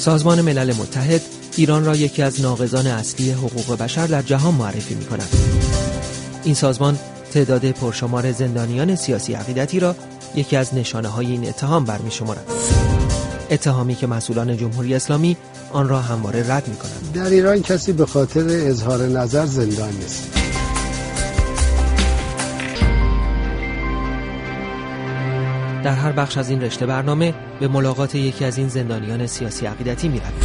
سازمان ملل متحد ایران را یکی از ناقضان اصلی حقوق بشر در جهان معرفی می‌کند. این سازمان تعداد پرشمار زندانیان سیاسی عقیدتی را یکی از نشانه‌های این اتهام برمی‌شمارد. اتهامی که مسئولان جمهوری اسلامی آن را همواره رد می‌کنند. در ایران کسی به خاطر اظهار نظر زندان نیست. در هر بخش از این رشته برنامه به ملاقات یکی از این زندانیان سیاسی عقیدتی می‌رویم.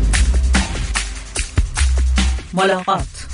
ملاقات.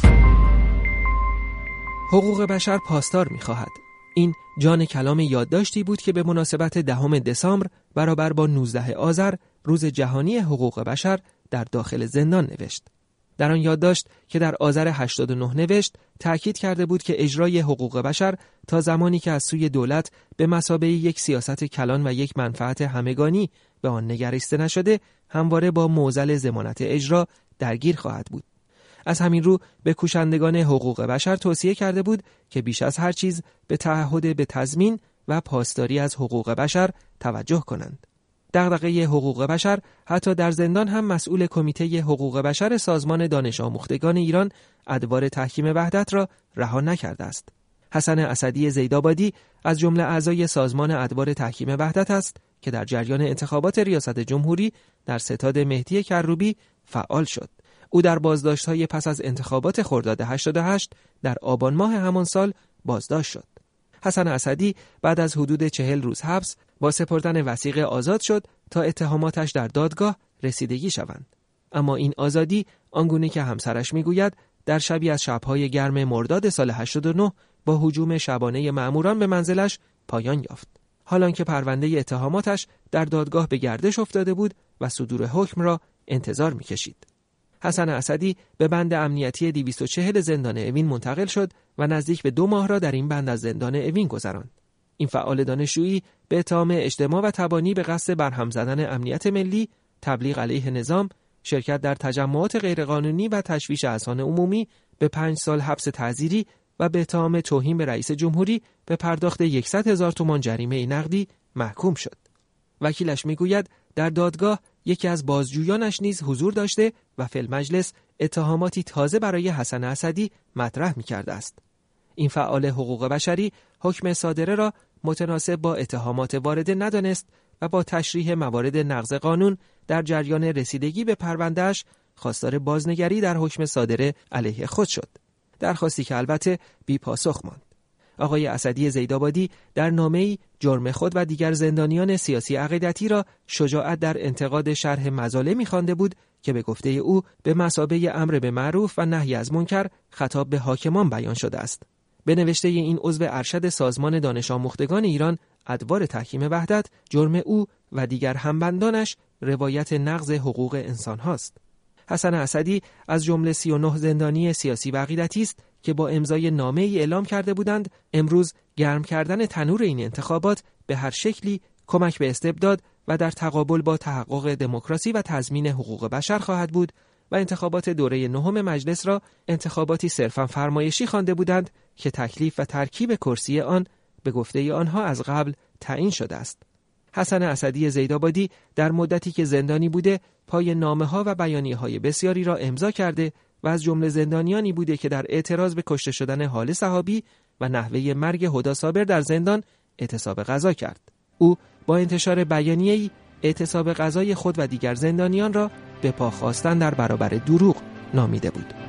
حقوق بشر پاسدار می‌خواهد. این جان کلام یادداشتی بود که به مناسبت 10 دسامبر برابر با 19 آذر روز جهانی حقوق بشر در داخل زندان نوشت. در آن یادداشت که در آذر 89 نوشت تأکید کرده بود که اجرای حقوق بشر تا زمانی که از سوی دولت به مثابه یک سیاست کلان و یک منفعت همگانی به آن نگریسته نشده همواره با معضل ضمانت اجرا درگیر خواهد بود. از همین رو به کوشندگان حقوق بشر توصیه کرده بود که بیش از هر چیز به تعهد به تضمین و پاسداری از حقوق بشر توجه کنند. دغدغه حقوق بشر حتی در زندان هم مسئول کمیته حقوق بشر سازمان دانش آموختگان ایران ادوار تحکیم وحدت را رها نکرده است. حسن اسدی زیدآبادی از جمله اعضای سازمان ادوار تحکیم وحدت است که در جریان انتخابات ریاست جمهوری در ستاد مهدی کروبی فعال شد. او در بازداشت‌های پس از انتخابات خرداد 88 در آبان ماه همان سال بازداشت شد. حسن اسدی بعد از حدود 40 روز حبس با سپردن وثیقه آزاد شد تا اتهاماتش در دادگاه رسیدگی شوند. اما این آزادی آنگونه که همسرش میگوید در شبی از شب‌های گرم مرداد سال 89 با هجوم شبانه مأموران به منزلش پایان یافت. حالان که پرونده اتهاماتش در دادگاه به گردش افتاده بود و صدور حکم را انتظار می‌کشید. حسن اسدی به بند امنیتی 240 زندان اوین منتقل شد و نزدیک به 2 ماه را در این بند از زندان اوین گذراند. این فعال دانشجویی به اتهام اجتماع و تبانی به قصد برهم زدن امنیت ملی، تبلیغ علیه نظام، شرکت در تجمعات غیرقانونی و تشویش اذهان عمومی به 5 سال حبس تعزیری و به اتهام توهین به رئیس جمهوری به پرداخت 100,000 تومان جریمه نقدی محکوم شد. وکیلش میگوید در دادگاه یکی از بازجویانش نیز حضور داشته و فی المجلس اتهاماتی تازه برای حسن اسدی مطرح می‌کرده است. این فعال حقوق بشری حکم صادره را متناسب با اتهامات وارده ندانست و با تشریح موارد نقض قانون در جریان رسیدگی به پروندهش خواستار بازنگری در حکم صادره علیه خود شد. درخواستی که البته بی پاسخ ماند. آقای اسدی زیدآبادی در نامه‌ای جرم خود و دیگر زندانیان سیاسی عقیدتی را شجاعت در انتقاد شرح مظالمی خوانده بود که به گفته او به مثابه امر به معروف و نهی از منکر خطاب به حاکمان بیان شده است. به نوشته این عضو ارشد سازمان دانش آموختگان ایران ادوار تحکیم وحدت، جرم او و دیگر همبندانش روایت نقض حقوق انسان هاست. حسن اسدی از جمله 39 زندانی سیاسی و عقیدتی است که با امضای نامه‌ای اعلام کرده بودند امروز گرم کردن تنور این انتخابات به هر شکلی کمک به استبداد و در تقابل با تحقق دموکراسی و تضمین حقوق بشر خواهد بود و انتخابات دوره 9 مجلس را انتخاباتی صرفاً فرمایشی خوانده بودند که تکلیف و ترکیب کرسی آن به گفته آنها از قبل تعیین شده است. حسن اسدی زیدآبادی در مدتی که زندانی بوده پای نامه‌ها و بیانیه‌های بسیاری را امضا کرده و از جمله زندانیانی بوده که در اعتراض به کشته شدن هاله صحابی و نحوه مرگ هدی صابر در زندان اعتصاب غذا کرد. او با انتشار بیانیه‌ای اعتصاب غذای خود و دیگر زندانیان را به پا خواستن در برابر دروغ نامیده بود.